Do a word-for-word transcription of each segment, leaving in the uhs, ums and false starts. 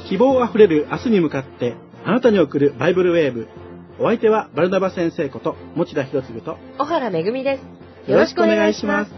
希望あふれる明日に向かってあなたに送るバイブルウェーブ。お相手はバルナバ先生こと持田博次と小原めぐみです。よろしくお願いします。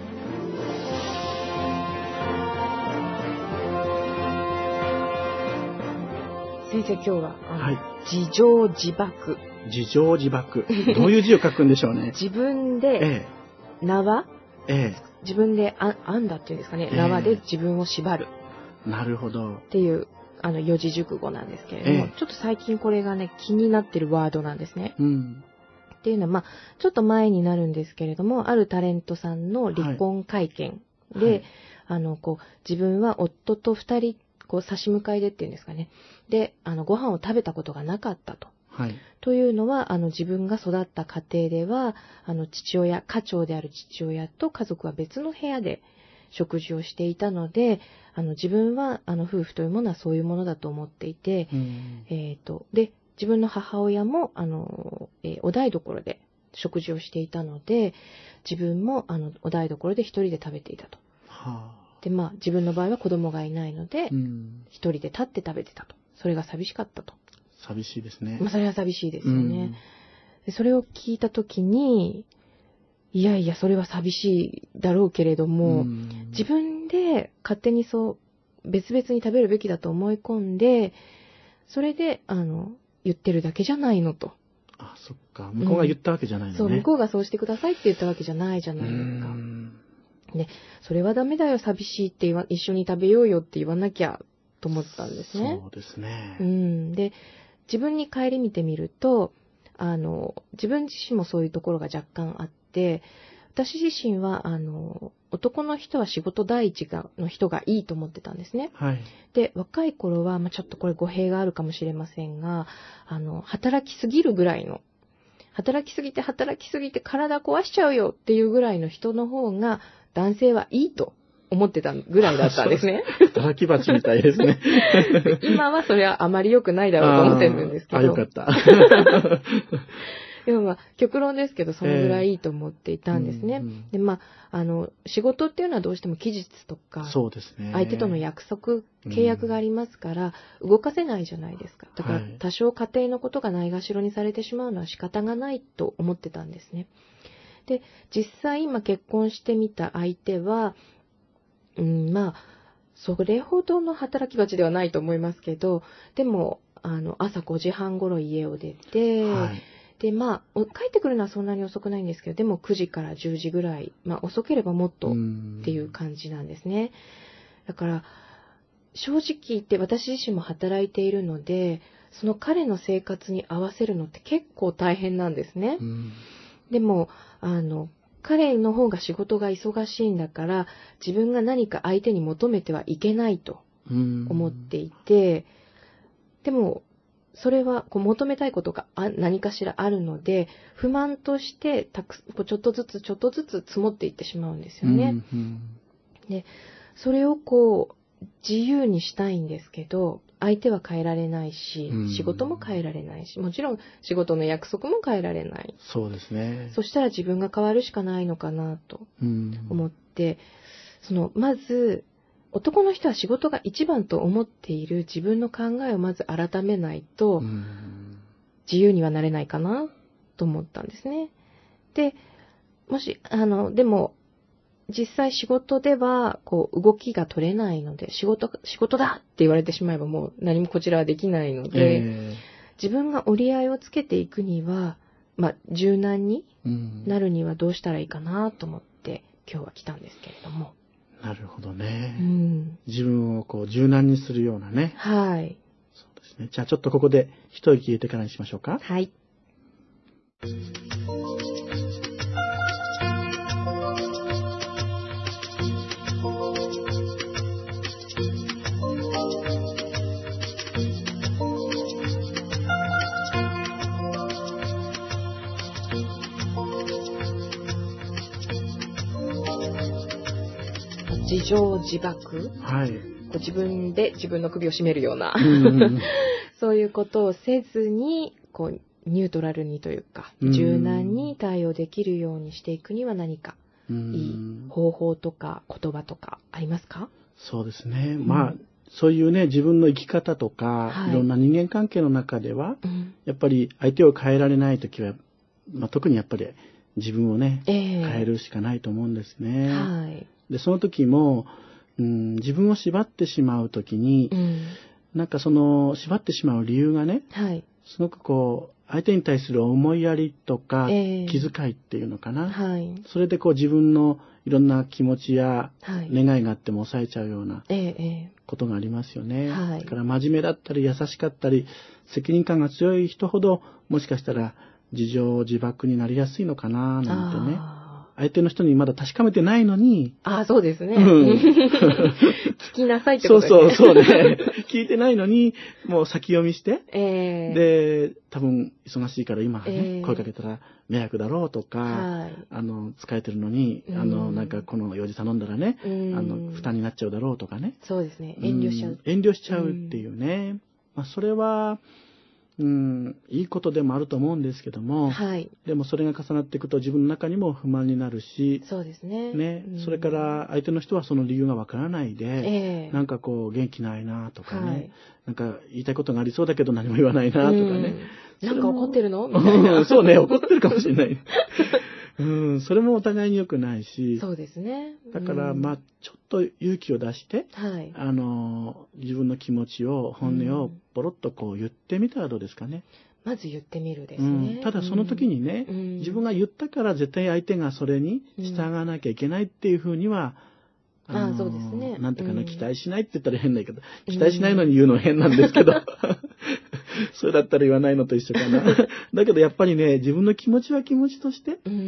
先生、今日は、はい、自情自爆。 自情自爆。どういう字を書くんでしょうね。 自分で、ええ、縄、ええ、自分であ編んだっていうんですかね、ええ、縄で自分を縛る。 なるほど。 っていうあの四字熟語なんですけれども、ええ、ちょっと最近これがね気になってるワードなんですね。うん、っていうのはまあちょっと前になるんですけれども、あるタレントさんの離婚会見で、はいはい、あのこう自分は夫と二人こう差し向かいでっていうんですかね。で、あのご飯を食べたことがなかったと。はい、というのはあの自分が育った家庭ではあの父親家長である父親と家族は別の部屋で食事をしていたので、あの自分はあの夫婦というものはそういうものだと思っていて、うん、えーと、で自分の母親もあの、えー、お台所で食事をしていたので、自分もあのお台所で一人で食べていたと。はあ、でまあ自分の場合は子供がいないので、うん、一人で立って食べてたと。それが寂しかったと。 寂しいですね。 まあそれは寂しいですよね。うん、でそれを聞いたときに、いやいやそれは寂しいだろうけれども、うん、自分で勝手にそう別々に食べるべきだと思い込んで、それであの言ってるだけじゃないのと。 あ、そっか。向こうが言ったわけじゃないのね。 うん、そう、向こうがそうしてくださいって言ったわけじゃないじゃないですか。で、それはダメだよ、寂しいって言わ、一緒に食べようよって言わなきゃと思ったんですね。 そうですね。 うん。で、自分に顧みてみると、あの自分自身もそういうところが若干あって、私自身はあの男の人は仕事第一がの人がいいと思ってたんですね。はい、で若い頃は、まあ、ちょっとこれ語弊があるかもしれませんが、あの働きすぎるぐらいの働きすぎて働きすぎて体壊しちゃうよっていうぐらいの人の方が男性はいいと思ってたぐらいだったんですね。 働き蜂みたいですね。 今はそれはあまり良くないだろうと思ってるんですけど。 あ、よかった。 でもまあ極論ですけど、そのぐらいいいと思っていたんですね。えーうんうん、でまああの仕事っていうのはどうしても期日とか、 そうですね、 相手との約束契約がありますから、うん、動かせないじゃないですか。だから多少家庭のことがないがしろにされてしまうのは仕方がないと思ってたんですね。で実際今結婚してみた相手は、うん、まあそれほどの働き蜂ではないと思いますけど、でもあの朝ごじはん頃家を出て、はい、でまあ帰ってくるのはそんなに遅くないんですけど、でもくじからじゅうじぐらい、まあ遅ければもっとっていう感じなんですね。だから正直言って私自身も働いているので、その彼の生活に合わせるのって結構大変なんですね。でもあの彼の方が仕事が忙しいんだから、自分が何か相手に求めてはいけないと思っていて、でもそれはこう求めたいことが何かしらあるので、不満としてたくこうちょっとずつちょっとずつ積もっていってしまうんですよね。うんうん、でそれをこう自由にしたいんですけど、相手は変えられないし、仕事も変えられないし、もちろん仕事の約束も変えられない。 そうですね。 そしたら自分が変わるしかないのかなと思って、そのまず男の人は仕事が一番と思っている自分の考えをまず改めないと自由にはなれないかなと思ったんですね。で、もしあのでも実際仕事ではこう動きが取れないので、仕事仕事だって言われてしまえばもう何もこちらはできないので、えー、自分が折り合いをつけていくには、まあ、柔軟になるにはどうしたらいいかなと思って今日は来たんですけれども。 なるほどね。うん、自分をこう柔軟にするようなね。 はい。 そうですね。じゃあちょっとここで一息入れてからにしましょうか。 はい。自情自爆、はい、こう自分で自分の首を絞めるような、うんうん、そういうことをせずにこうニュートラルにというか、うん、柔軟に対応できるようにしていくには何かいい方法とか言葉とかありますか？ そうですね、うん、まあそういうね、自分の生き方とか、はい、いろんな人間関係の中では、うん、やっぱり相手を変えられないときは、まあ、特にやっぱり自分をね、えー、変えるしかないと思うんですね。はい、で、その時も、うん、自分を縛ってしまうときに、うん、なんかその縛ってしまう理由がね、はい、すごくこう、相手に対する思いやりとか、えー、気遣いっていうのかな、はい、それでこう自分のいろんな気持ちや願いがあっても抑えちゃうようなことがありますよね。はい、だから真面目だったり優しかったり責任感が強い人ほどもしかしたら自情自爆になりやすいのかななんてね。相手の人にまだ確かめてないのに。 ああ、そうですね。うん、聞きなさいってことですね。 そうそう、そうね。聞いてないのに、もう先読みして。えー、で、多分忙しいから今ね、えー、声かけたら迷惑だろうとか、はい、あの、疲れてるのに、あの、なんかこの用事頼んだらね、あの、負担になっちゃうだろうとかね。 そうですね。遠慮しちゃう。 遠慮しちゃうっていうね。まあ、それは、うん、いいことでもあると思うんですけども、はい、でもそれが重なっていくと自分の中にも不満になるし、 そうですね。 ね、うん、それから相手の人はその理由がわからないで、えー、なんかこう元気ないなとかね、はい、なんか言いたいことがありそうだけど何も言わないなとかね。 うん、なんか怒ってるのみたいな。 そうね、怒ってるかもしれない。うん、それもお互いに良くないし、 そうですね。 だから、まあ、ちょっと勇気を出して、はい、あの、自分の気持ちを、本音をポロッとこう言ってみたらどうですかね。 まず言ってみるですね。 うん、ただその時にね、うん、自分が言ったから絶対相手がそれに従わなきゃいけないっていうふうには、 うん、あ, あそうですね。 なんていうかな、うん、期待しないって言ったら変だけど、期待しないのに言うのは変なんですけど、それだったら言わないのと一緒かな。だけどやっぱりね、自分の気持ちは気持ちとして、 うんうん、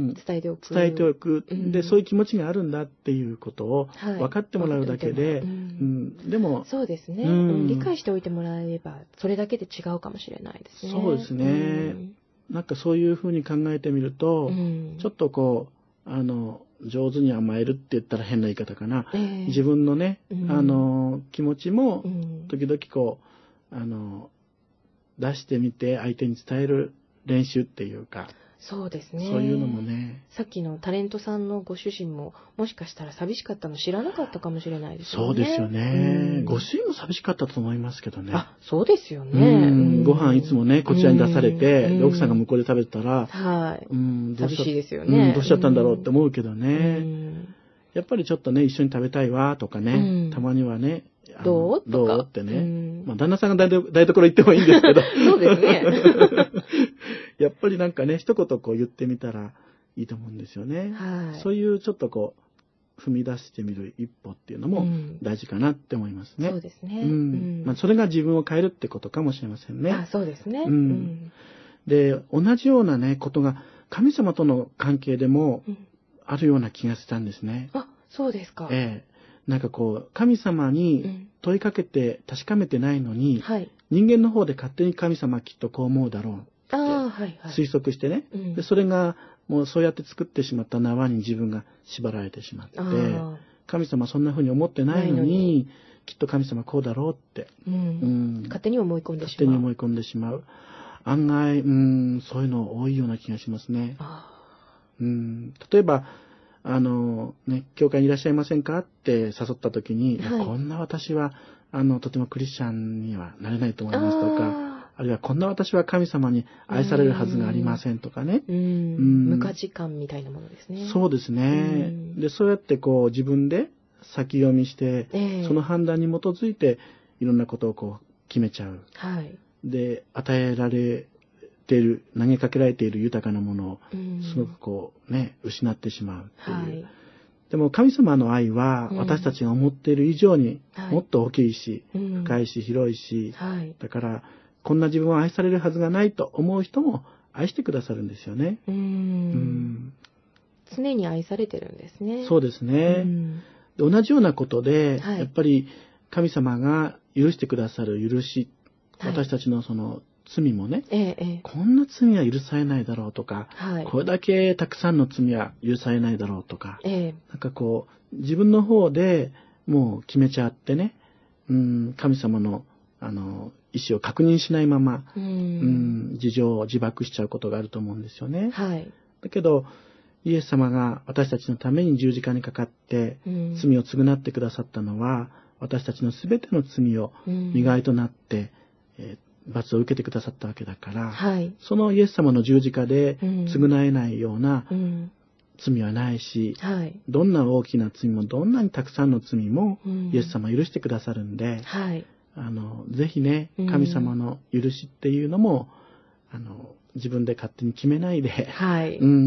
伝えておく。 伝えておく、うん。で、そういう気持ちがあるんだっていうことを分かってもらうだけで、はい、うん、でも、 そうですね、うん、理解しておいてもらえれば、それだけで違うかもしれないですね。 そうですね。うん、なんかそういうふうに考えてみると、うん、ちょっとこう、あの、上手に甘えるって言ったら変な言い方かな。えー、自分のね、うん、あの、気持ちも、時々こう、あの、出してみて相手に伝える練習っていうか、 そうですね。 そういうのもね。 さっきのタレントさんのご主人ももしかしたら寂しかったの知らなかったかもしれないですよね。 そうですよね。うん、ご主人も寂しかったと思いますけどね。 あ、そうですよね。 うん、ご飯いつもねこちらに出されて、で奥さんが向こうで食べてたら、 はい。 うん、 どうし寂しいですよね、 うん。どうしちゃったんだろうって思うけどね。うんやっぱりちょっとね一緒に食べたいわとかね、うん、たまにはね。 どうどうってね、うん。まあ、旦那さんが台所行ってもいいんですけど。 そうですね。 やっぱりなんかね、一言こう言ってみたらいいと思うんですよね。はい、そういうちょっとこう、踏み出してみる一歩っていうのも大事かなって思いますね。 うん、そうですね。 うん。まあ、それが自分を変えるってことかもしれませんね。 あ、そうですね。 うん。で、同じようなね、ことが神様との関係でもあるような気がしたんですね。 うん、あ、そうですか。 ええ。なんかこう、神様に問いかけて確かめてないのに、うんはい、人間の方で勝手に神様はきっとこう思うだろうって推測してね、はいはい、でそれがもうそうやって作ってしまった縄に自分が縛られてしまって、神様はそんな風に思ってないのに、のにきっと神様こうだろうって、 うんうん、勝手に思い込んでしまう。 勝手に思い込んでしまう。案外、うん、そういうの多いような気がしますね。うん、例えば、あの、ね、教会にいらっしゃいませんかって誘った時に、はい、こんな私は、あの、とてもクリスチャンにはなれないと思いますとか、あるいはこんな私は神様に愛されるはずがありませんとかね。 うんうん、無価値観みたいなものですね。 そうですね。で、そうやってこう自分で先読みして、えー、その判断に基づいていろんなことをこう決めちゃう。はい、で、与えられている投げかけられている豊かなものをすごくこうね失ってしまうっていう、はい、でも神様の愛は私たちが思っている以上にもっと大きいし、はい、深いし広いし、はい、だからこんな自分は愛されるはずがないと思う人も愛してくださるんですよね。うんうん常に愛されてるんですね。 そうですね。で同じようなことで、はい、やっぱり神様が許してくださる許し、はい、私たちのその罪もね、ええ、こんな罪は許されないだろうとか、はい、これだけたくさんの罪は許されないだろうとか、ええ、なんかこう自分の方でもう決めちゃってね、うん、神様のあの意思を確認しないまま、うん、うん、自情を自爆しちゃうことがあると思うんですよね。はい、だけどイエス様が私たちのために十字架にかかって、うん、罪を償ってくださったのは私たちのすべての罪を身代わりとなって、うんえー、罰を受けてくださったわけだから、はい、そのイエス様の十字架で償えないような罪はないし、うんはい、どんな大きな罪もどんなにたくさんの罪もイエス様許してくださるんで、うんはい、あのぜひね神様の許しっていうのも、うん、あの自分で勝手に決めないで、はいうん、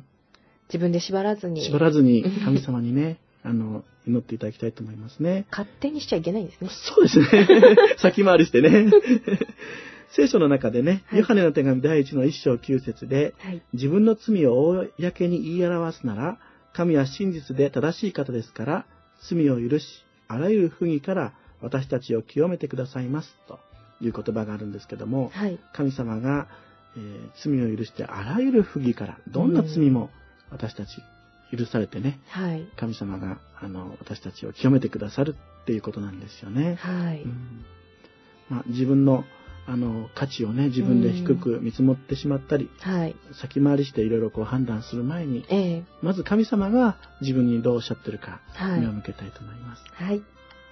自分で縛らずに縛らずに神様にねあの祈っていただきたいと思いますね。 勝手にしちゃいけないんですね。 そうですね。先回りしてね。聖書の中でね、はい、ヨハネの手紙第一の一章九節で、はい、自分の罪を公に言い表すなら、神は真実で正しい方ですから、罪を許し、あらゆる不義から私たちを清めてくださいますという言葉があるんですけども、はい、神様が、えー、罪を許してあらゆる不義からどんな罪も私たち許されてね、はい、神様があの私たちを清めてくださるっていうことなんですよね。はいうんまあ、自分のあの価値をね自分で低く見積もってしまったり、はい、先回りしていろいろこう判断する前に、ええ、まず神様が自分にどうおっしゃってるか目を向けたいと思います。はい、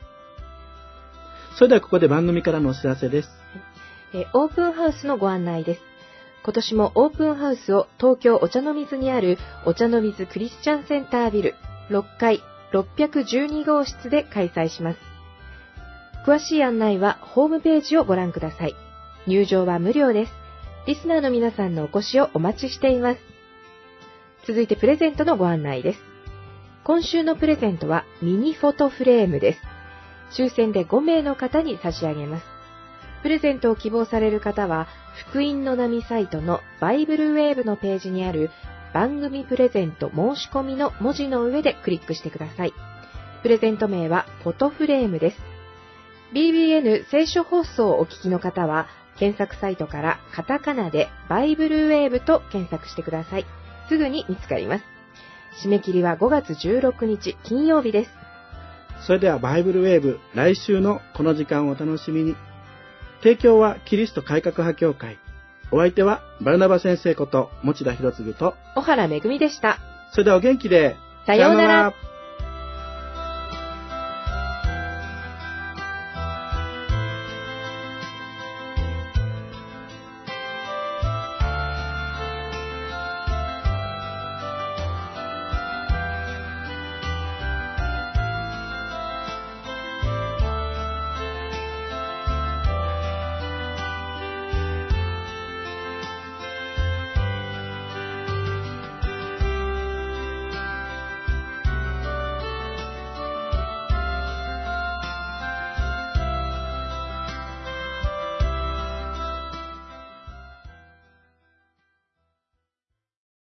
それではここで番組からのお知らせです。 えオープンハウスのご案内です。今年もオープンハウスを東京お茶の水にあるお茶の水クリスチャンセンタービルろっかいろっぴゃくじゅうに号室で開催します。詳しい案内はホームページをご覧ください。入場は無料です。リスナーの皆さんのお越しをお待ちしています。続いてプレゼントのご案内です。今週のプレゼントはミニフォトフレームです。抽選でご名の方に差し上げます。プレゼントを希望される方は、福音の波サイトのバイブルウェーブのページにある番組プレゼント申し込みの文字の上でクリックしてください。プレゼント名はフォトフレームです。ビービーエヌ 聖書放送をお聞きの方は、検索サイトからカタカナでバイブルウェーブと検索してください。すぐに見つかります。締め切りはごがつじゅうろくにち金曜日です。 それではバイブルウェーブ、来週のこの時間をお楽しみに。提供はキリスト改革派協会。お相手はバルナバ先生こと持田博次と小原めぐみでした。 それではお元気で。 さようなら。